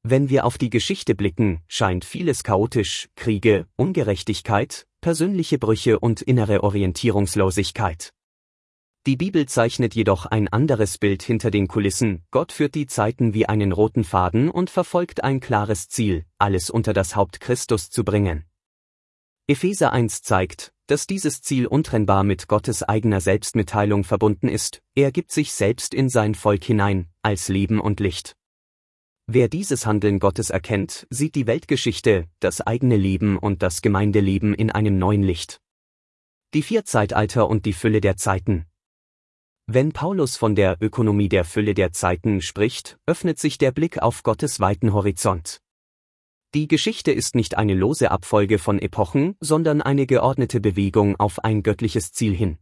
Wenn wir auf die Geschichte blicken, scheint vieles chaotisch: Kriege, Ungerechtigkeit, persönliche Brüche und innere Orientierungslosigkeit. Die Bibel zeichnet jedoch ein anderes Bild hinter den Kulissen. Gott führt die Zeiten wie einen roten Faden und verfolgt ein klares Ziel, alles unter das Haupt Christus zu bringen. Epheser 1 zeigt, dass dieses Ziel untrennbar mit Gottes eigener Selbstmitteilung verbunden ist. Er gibt sich selbst in sein Volk hinein, als Leben und Licht. Wer dieses Handeln Gottes erkennt, sieht die Weltgeschichte, das eigene Leben und das Gemeindeleben in einem neuen Licht. Die 4 Zeitalter und die Fülle der Zeiten. Wenn Paulus von der Ökonomie der Fülle der Zeiten spricht, öffnet sich der Blick auf Gottes weiten Horizont. Die Geschichte ist nicht eine lose Abfolge von Epochen, sondern eine geordnete Bewegung auf ein göttliches Ziel hin.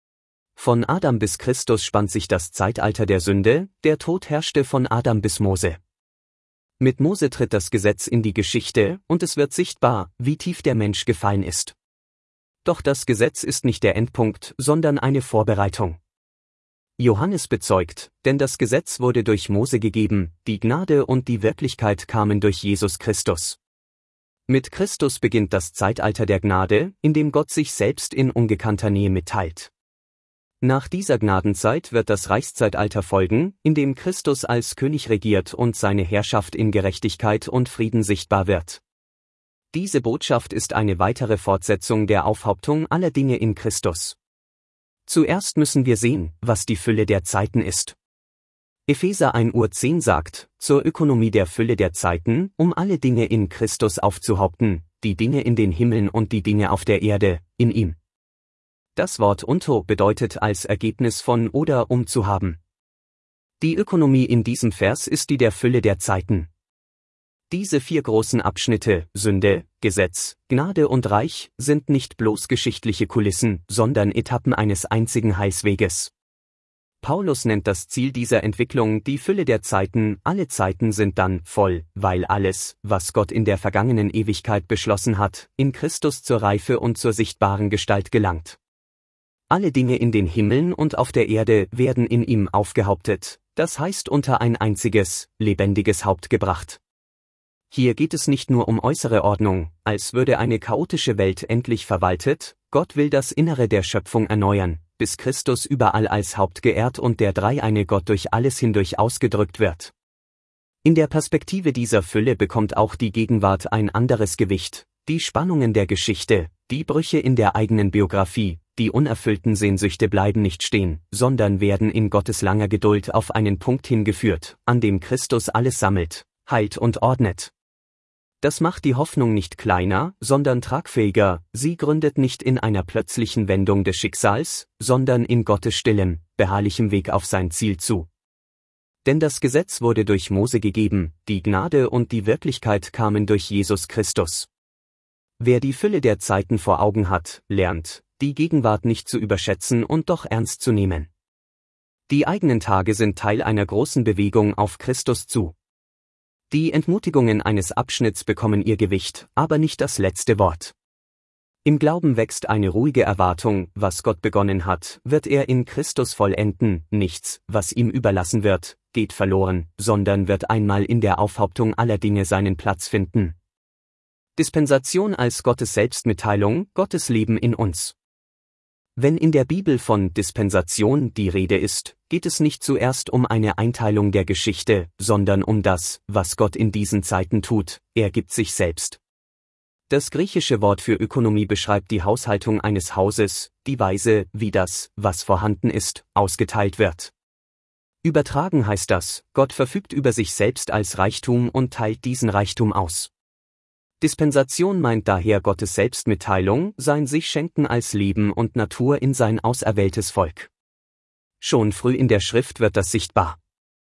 Von Adam bis Christus spannt sich das Zeitalter der Sünde, der Tod herrschte von Adam bis Mose. Mit Mose tritt das Gesetz in die Geschichte, und es wird sichtbar, wie tief der Mensch gefallen ist. Doch das Gesetz ist nicht der Endpunkt, sondern eine Vorbereitung. Johannes bezeugt, denn das Gesetz wurde durch Mose gegeben, die Gnade und die Wirklichkeit kamen durch Jesus Christus. Mit Christus beginnt das Zeitalter der Gnade, in dem Gott sich selbst in ungekannter Nähe mitteilt. Nach dieser Gnadenzeit wird das Reichszeitalter folgen, in dem Christus als König regiert und seine Herrschaft in Gerechtigkeit und Frieden sichtbar wird. Diese Botschaft ist eine weitere Fortsetzung der Aufhauptung aller Dinge in Christus. Zuerst müssen wir sehen, was die Fülle der Zeiten ist. Epheser 1:10 sagt, zur Ökonomie der Fülle der Zeiten, um alle Dinge in Christus aufzuhaupten, die Dinge in den Himmeln und die Dinge auf der Erde, in ihm. Das Wort unto bedeutet als Ergebnis von oder um zu haben. Die Ökonomie in diesem Vers ist die der Fülle der Zeiten. Diese 4 großen Abschnitte, Sünde, Gesetz, Gnade und Reich, sind nicht bloß geschichtliche Kulissen, sondern Etappen eines einzigen Heilsweges. Paulus nennt das Ziel dieser Entwicklung die Fülle der Zeiten. Alle Zeiten sind dann voll, weil alles, was Gott in der vergangenen Ewigkeit beschlossen hat, in Christus zur Reife und zur sichtbaren Gestalt gelangt. Alle Dinge in den Himmeln und auf der Erde werden in ihm aufgehauptet, das heißt unter ein einziges, lebendiges Haupt gebracht. Hier geht es nicht nur um äußere Ordnung, als würde eine chaotische Welt endlich verwaltet. Gott will das Innere der Schöpfung erneuern, bis Christus überall als Haupt geehrt und der dreieine Gott durch alles hindurch ausgedrückt wird. In der Perspektive dieser Fülle bekommt auch die Gegenwart ein anderes Gewicht. Die Spannungen der Geschichte, die Brüche in der eigenen Biografie, die unerfüllten Sehnsüchte bleiben nicht stehen, sondern werden in Gottes langer Geduld auf einen Punkt hingeführt, an dem Christus alles sammelt, heilt und ordnet. Das macht die Hoffnung nicht kleiner, sondern tragfähiger. Sie gründet nicht in einer plötzlichen Wendung des Schicksals, sondern in Gottes stillem, beharrlichem Weg auf sein Ziel zu. Denn das Gesetz wurde durch Mose gegeben, die Gnade und die Wirklichkeit kamen durch Jesus Christus. Wer die Fülle der Zeiten vor Augen hat, lernt, die Gegenwart nicht zu überschätzen und doch ernst zu nehmen. Die eigenen Tage sind Teil einer großen Bewegung auf Christus zu. Die Entmutigungen eines Abschnitts bekommen ihr Gewicht, aber nicht das letzte Wort. Im Glauben wächst eine ruhige Erwartung, was Gott begonnen hat, wird er in Christus vollenden. Nichts, was ihm überlassen wird, geht verloren, sondern wird einmal in der Aufhauptung aller Dinge seinen Platz finden. Dispensation als Gottes Selbstmitteilung, Gottes Leben in uns. Wenn in der Bibel von Dispensation die Rede ist, geht es nicht zuerst um eine Einteilung der Geschichte, sondern um das, was Gott in diesen Zeiten tut. Er gibt sich selbst. Das griechische Wort für Ökonomie beschreibt die Haushaltung eines Hauses, die Weise, wie das, was vorhanden ist, ausgeteilt wird. Übertragen heißt das, Gott verfügt über sich selbst als Reichtum und teilt diesen Reichtum aus. Dispensation meint daher Gottes Selbstmitteilung, sein Sich-Schenken als Leben und Natur in sein auserwähltes Volk. Schon früh in der Schrift wird das sichtbar.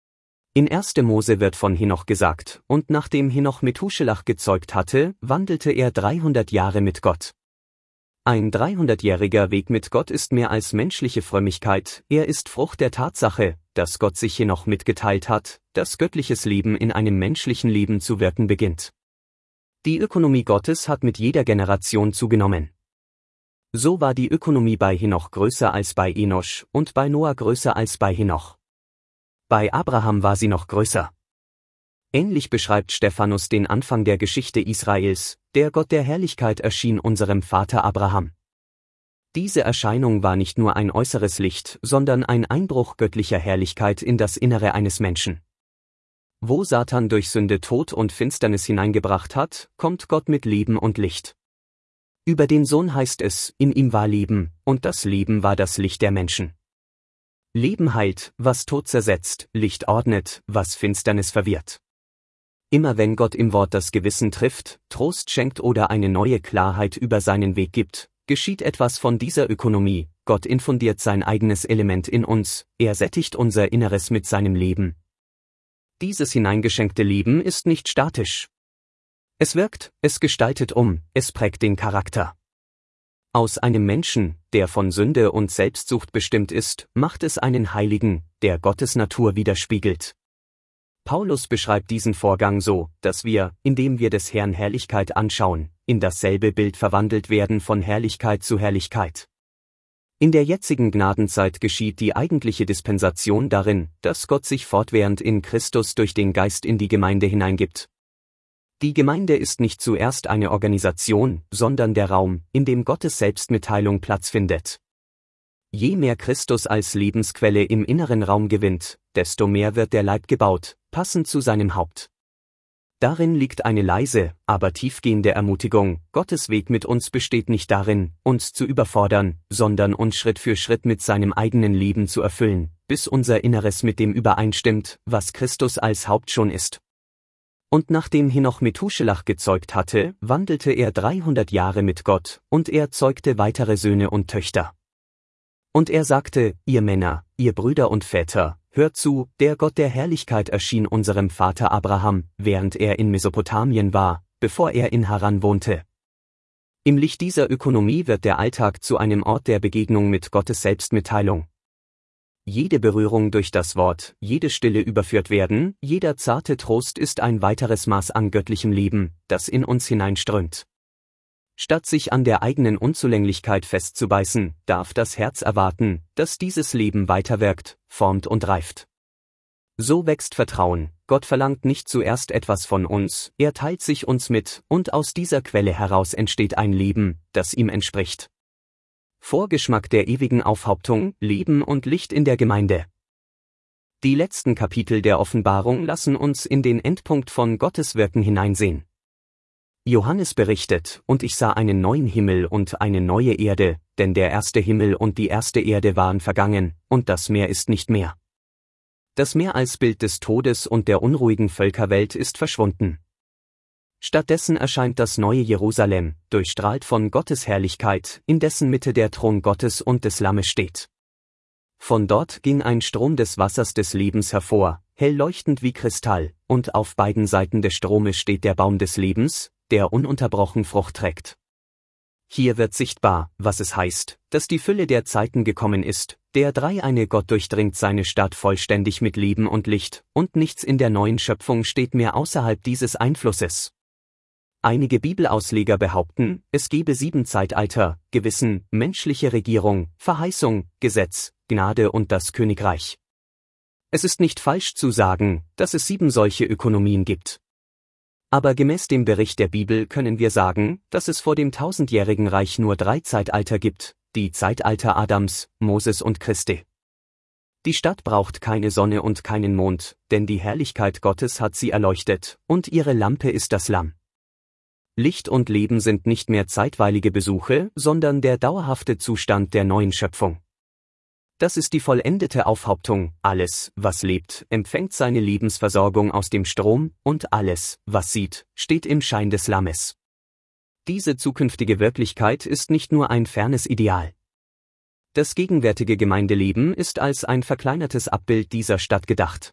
In 1. Mose wird von Henoch gesagt, und nachdem Henoch Methuselach gezeugt hatte, wandelte er 300 Jahre mit Gott. Ein 300-jähriger Weg mit Gott ist mehr als menschliche Frömmigkeit, er ist Frucht der Tatsache, dass Gott sich Henoch mitgeteilt hat, dass göttliches Leben in einem menschlichen Leben zu wirken beginnt. Die Ökonomie Gottes hat mit jeder Generation zugenommen. So war die Ökonomie bei Henoch größer als bei Enosch und bei Noah größer als bei Henoch. Bei Abraham war sie noch größer. Ähnlich beschreibt Stephanus den Anfang der Geschichte Israels: Der Gott der Herrlichkeit erschien unserem Vater Abraham. Diese Erscheinung war nicht nur ein äußeres Licht, sondern ein Einbruch göttlicher Herrlichkeit in das Innere eines Menschen. Wo Satan durch Sünde Tod und Finsternis hineingebracht hat, kommt Gott mit Leben und Licht. Über den Sohn heißt es: In ihm war Leben, und das Leben war das Licht der Menschen. Leben heilt, was Tod zersetzt, Licht ordnet, was Finsternis verwirrt. Immer wenn Gott im Wort das Gewissen trifft, Trost schenkt oder eine neue Klarheit über seinen Weg gibt, geschieht etwas von dieser Ökonomie. Gott infundiert sein eigenes Element in uns, er sättigt unser Inneres mit seinem Leben. Dieses hineingeschenkte Leben ist nicht statisch. Es wirkt, es gestaltet es prägt den Charakter. Aus einem Menschen, der von Sünde und Selbstsucht bestimmt ist, macht es einen Heiligen, der Gottes Natur widerspiegelt. Paulus beschreibt diesen Vorgang so, dass wir, indem wir des Herrn Herrlichkeit anschauen, in dasselbe Bild verwandelt werden von Herrlichkeit zu Herrlichkeit. In der jetzigen Gnadenzeit geschieht die eigentliche Dispensation darin, dass Gott sich fortwährend in Christus durch den Geist in die Gemeinde hineingibt. Die Gemeinde ist nicht zuerst eine Organisation, sondern der Raum, in dem Gottes Selbstmitteilung Platz findet. Je mehr Christus als Lebensquelle im inneren Raum gewinnt, desto mehr wird der Leib gebaut, passend zu seinem Haupt. Darin liegt eine leise, aber tiefgehende Ermutigung: Gottes Weg mit uns besteht nicht darin, uns zu überfordern, sondern uns Schritt für Schritt mit seinem eigenen Leben zu erfüllen, bis unser Inneres mit dem übereinstimmt, was Christus als Haupt schon ist. Und nachdem Henoch Methuselach gezeugt hatte, wandelte er 300 Jahre mit Gott, und er zeugte weitere Söhne und Töchter. Und er sagte: Ihr Männer, ihr Brüder und Väter, hört zu, der Gott der Herrlichkeit erschien unserem Vater Abraham, während er in Mesopotamien war, bevor er in Haran wohnte. Im Licht dieser Ökonomie wird der Alltag zu einem Ort der Begegnung mit Gottes Selbstmitteilung. Jede Berührung durch das Wort, jede Stille überführt werden, jeder zarte Trost ist ein weiteres Maß an göttlichem Leben, das in uns hineinströmt. Statt sich an der eigenen Unzulänglichkeit festzubeißen, darf das Herz erwarten, dass dieses Leben weiterwirkt, formt und reift. So wächst Vertrauen: Gott verlangt nicht zuerst etwas von uns, er teilt sich uns mit, und aus dieser Quelle heraus entsteht ein Leben, das ihm entspricht. Vorgeschmack der ewigen Aufhauptung, Leben und Licht in der Gemeinde. Die letzten Kapitel der Offenbarung lassen uns in den Endpunkt von Gottes Wirken hineinsehen. Johannes berichtet: Und ich sah einen neuen Himmel und eine neue Erde, denn der erste Himmel und die erste Erde waren vergangen, und das Meer ist nicht mehr. Das Meer als Bild des Todes und der unruhigen Völkerwelt ist verschwunden. Stattdessen erscheint das neue Jerusalem, durchstrahlt von Gottes Herrlichkeit, in dessen Mitte der Thron Gottes und des Lammes steht. Von dort ging ein Strom des Wassers des Lebens hervor, hell leuchtend wie Kristall, und auf beiden Seiten des Stromes steht der Baum des Lebens, der ununterbrochen Frucht trägt. Hier wird sichtbar, was es heißt, dass die Fülle der Zeiten gekommen ist: Der dreieine Gott durchdringt seine Stadt vollständig mit Leben und Licht, und nichts in der neuen Schöpfung steht mehr außerhalb dieses Einflusses. Einige Bibelausleger behaupten, es gebe 7 Zeitalter: Gewissen, menschliche Regierung, Verheißung, Gesetz, Gnade und das Königreich. Es ist nicht falsch zu sagen, dass es 7 solche Ökonomien gibt. Aber gemäß dem Bericht der Bibel können wir sagen, dass es vor dem 1000-jährigen Reich nur 3 Zeitalter gibt: die Zeitalter Adams, Moses und Christi. Die Stadt braucht keine Sonne und keinen Mond, denn die Herrlichkeit Gottes hat sie erleuchtet, und ihre Lampe ist das Lamm. Licht und Leben sind nicht mehr zeitweilige Besuche, sondern der dauerhafte Zustand der neuen Schöpfung. Das ist die vollendete Aufhauptung: Alles, was lebt, empfängt seine Lebensversorgung aus dem Strom, und alles, was sieht, steht im Schein des Lammes. Diese zukünftige Wirklichkeit ist nicht nur ein fernes Ideal. Das gegenwärtige Gemeindeleben ist als ein verkleinertes Abbild dieser Stadt gedacht.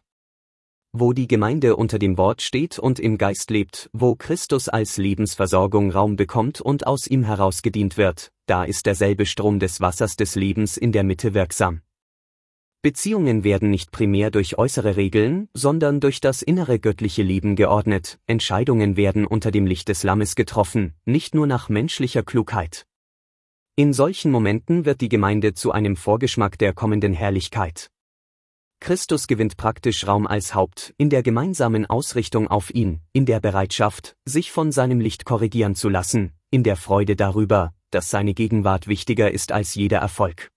Wo die Gemeinde unter dem Wort steht und im Geist lebt, wo Christus als Lebensversorgung Raum bekommt und aus ihm heraus gedient wird, da ist derselbe Strom des Wassers des Lebens in der Mitte wirksam. Beziehungen werden nicht primär durch äußere Regeln, sondern durch das innere göttliche Leben geordnet, Entscheidungen werden unter dem Licht des Lammes getroffen, nicht nur nach menschlicher Klugheit. In solchen Momenten wird die Gemeinde zu einem Vorgeschmack der kommenden Herrlichkeit. Christus gewinnt praktisch Raum als Haupt, in der gemeinsamen Ausrichtung auf ihn, in der Bereitschaft, sich von seinem Licht korrigieren zu lassen, in der Freude darüber, dass seine Gegenwart wichtiger ist als jeder Erfolg.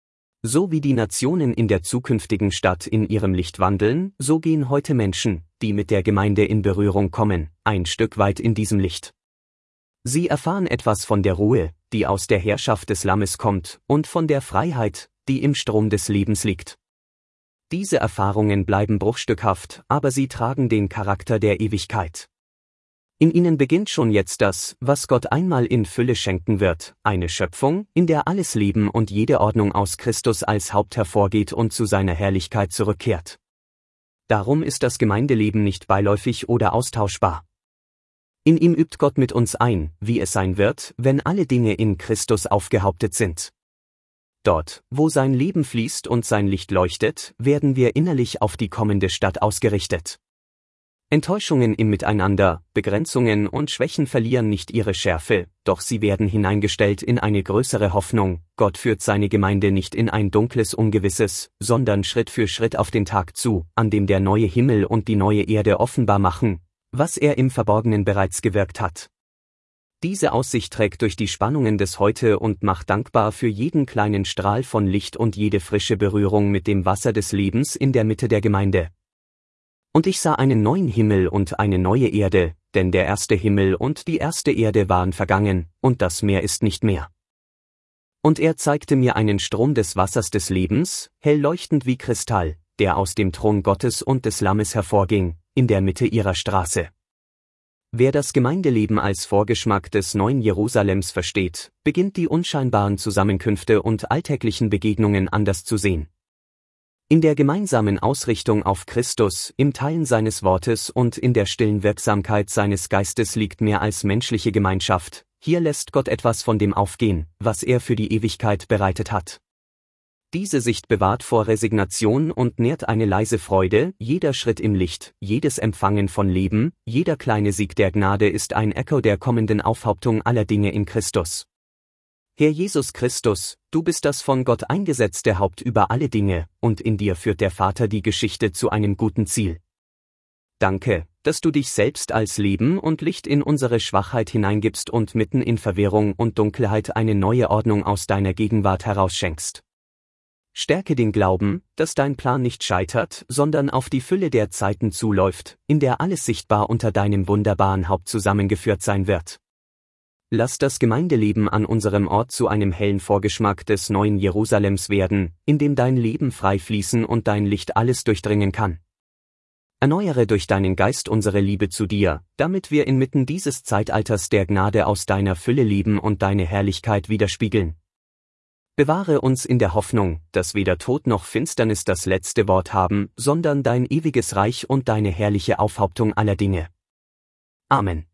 So wie die Nationen in der zukünftigen Stadt in ihrem Licht wandeln, so gehen heute Menschen, die mit der Gemeinde in Berührung kommen, ein Stück weit in diesem Licht. Sie erfahren etwas von der Ruhe, die aus der Herrschaft des Lammes kommt, und von der Freiheit, die im Strom des Lebens liegt. Diese Erfahrungen bleiben bruchstückhaft, aber sie tragen den Charakter der Ewigkeit. In ihnen beginnt schon jetzt das, was Gott einmal in Fülle schenken wird, eine Schöpfung, in der alles Leben und jede Ordnung aus Christus als Haupt hervorgeht und zu seiner Herrlichkeit zurückkehrt. Darum ist das Gemeindeleben nicht beiläufig oder austauschbar. In ihm übt Gott mit uns ein, wie es sein wird, wenn alle Dinge in Christus aufgehauptet sind. Dort, wo sein Leben fließt und sein Licht leuchtet, werden wir innerlich auf die kommende Stadt ausgerichtet. Enttäuschungen im Miteinander, Begrenzungen und Schwächen verlieren nicht ihre Schärfe, doch sie werden hineingestellt in eine größere Hoffnung. Gott führt seine Gemeinde nicht in ein dunkles Ungewisses, sondern Schritt für Schritt auf den Tag zu, an dem der neue Himmel und die neue Erde offenbar machen, was er im Verborgenen bereits gewirkt hat. Diese Aussicht trägt durch die Spannungen des Heute und macht dankbar für jeden kleinen Strahl von Licht und jede frische Berührung mit dem Wasser des Lebens in der Mitte der Gemeinde. Und ich sah einen neuen Himmel und eine neue Erde, denn der erste Himmel und die erste Erde waren vergangen, und das Meer ist nicht mehr. Und er zeigte mir einen Strom des Wassers des Lebens, hell leuchtend wie Kristall, der aus dem Thron Gottes und des Lammes hervorging, in der Mitte ihrer Straße. Wer das Gemeindeleben als Vorgeschmack des neuen Jerusalems versteht, beginnt die unscheinbaren Zusammenkünfte und alltäglichen Begegnungen anders zu sehen. In der gemeinsamen Ausrichtung auf Christus, im Teilen seines Wortes und in der stillen Wirksamkeit seines Geistes liegt mehr als menschliche Gemeinschaft. Hier lässt Gott etwas von dem aufgehen, was er für die Ewigkeit bereitet hat. Diese Sicht bewahrt vor Resignation und nährt eine leise Freude, jeder Schritt im Licht, jedes Empfangen von Leben, jeder kleine Sieg der Gnade ist ein Echo der kommenden Aufhauptung aller Dinge in Christus. Herr Jesus Christus, du bist das von Gott eingesetzte Haupt über alle Dinge, und in dir führt der Vater die Geschichte zu einem guten Ziel. Danke, dass du dich selbst als Leben und Licht in unsere Schwachheit hineingibst und mitten in Verwirrung und Dunkelheit eine neue Ordnung aus deiner Gegenwart herausschenkst. Stärke den Glauben, dass dein Plan nicht scheitert, sondern auf die Fülle der Zeiten zuläuft, in der alles sichtbar unter deinem wunderbaren Haupt zusammengeführt sein wird. Lass das Gemeindeleben an unserem Ort zu einem hellen Vorgeschmack des neuen Jerusalems werden, in dem dein Leben frei fließen und dein Licht alles durchdringen kann. Erneuere durch deinen Geist unsere Liebe zu dir, damit wir inmitten dieses Zeitalters der Gnade aus deiner Fülle leben und deine Herrlichkeit widerspiegeln. Bewahre uns in der Hoffnung, dass weder Tod noch Finsternis das letzte Wort haben, sondern dein ewiges Reich und deine herrliche Aufhauptung aller Dinge. Amen.